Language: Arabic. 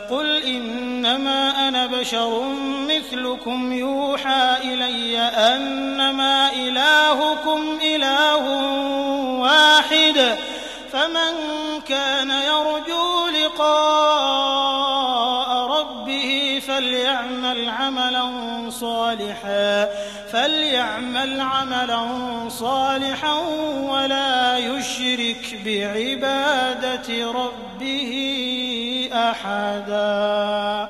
قل إنما أنا بشر مثلكم يوحى إلي أنما إلهكم إله واحد فمن كان يرجو لقاء ربه فليعمل عملا صالحا ولا يشرك بعبادة ربه أحدا.